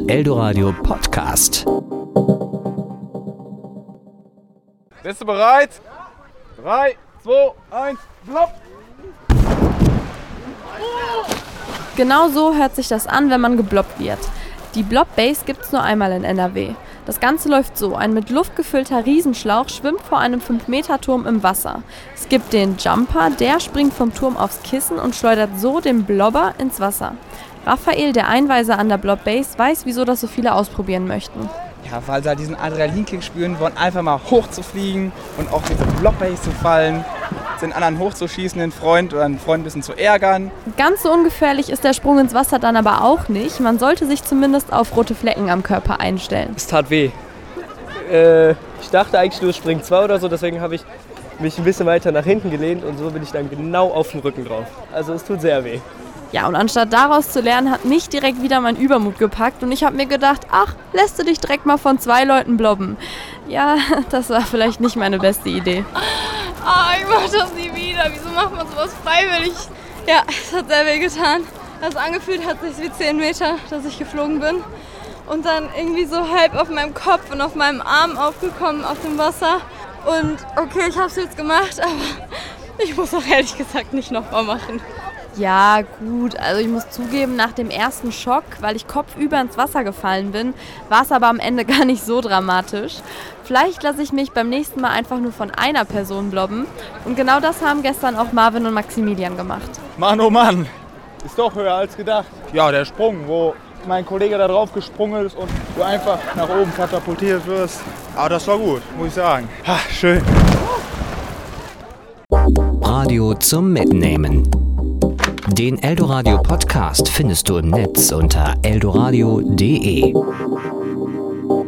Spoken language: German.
Eldoradio Podcast. Bist du bereit? 3, 2, 1, plopp! Genau so hört sich das an, wenn man gebloppt wird. Die Blob-Base gibt's nur einmal in NRW. Das Ganze läuft so: Ein mit Luft gefüllter Riesenschlauch schwimmt vor einem 5-Meter-Turm im Wasser. Es gibt den Jumper, der springt vom Turm aufs Kissen und schleudert so den Blobber ins Wasser. Raphael, der Einweiser an der Blob-Base, weiß, wieso das so viele ausprobieren möchten. Ja, weil sie halt diesen Adrenalinkick spüren wollen, einfach mal hoch zu fliegen und auf diese Blob-Base zu fallen, den anderen hochzuschießen, den Freund oder einen Freund ein bisschen zu ärgern. Ganz so ungefährlich ist der Sprung ins Wasser dann aber auch nicht. Man sollte sich zumindest auf rote Flecken am Körper einstellen. Es tat weh. Ich dachte eigentlich nur, es springt 2 oder so, deswegen habe ich mich ein bisschen weiter nach hinten gelehnt und so bin ich dann genau auf dem Rücken drauf. Also es tut sehr weh. Ja, und anstatt daraus zu lernen, hat mich direkt wieder mein Übermut gepackt und ich habe mir gedacht, ach, lässt du dich direkt mal von 2 Leuten blobben. Ja, das war vielleicht nicht meine beste Idee. Ich mach das nie wieder. Wieso macht man sowas freiwillig? Ja, es hat sehr weh getan. Also angefühlt hat sich wie 10 Meter, dass ich geflogen bin. Und dann irgendwie so halb auf meinem Kopf und auf meinem Arm aufgekommen auf dem Wasser. Und okay, ich hab's jetzt gemacht, aber ich muss auch ehrlich gesagt nicht nochmal machen. Ja, gut, also ich muss zugeben, nach dem ersten Schock, weil ich kopfüber ins Wasser gefallen bin, war es aber am Ende gar nicht so dramatisch. Vielleicht lasse ich mich beim nächsten Mal einfach nur von einer Person blobben. Und genau das haben gestern auch Marvin und Maximilian gemacht. Mann, oh Mann, ist doch höher als gedacht. Ja, der Sprung, wo mein Kollege da drauf gesprungen ist und du einfach nach oben katapultiert wirst. Aber das war gut, muss ich sagen. Schön. Radio zum Mitnehmen. Den Eldoradio Podcast findest du im Netz unter eldoradio.de.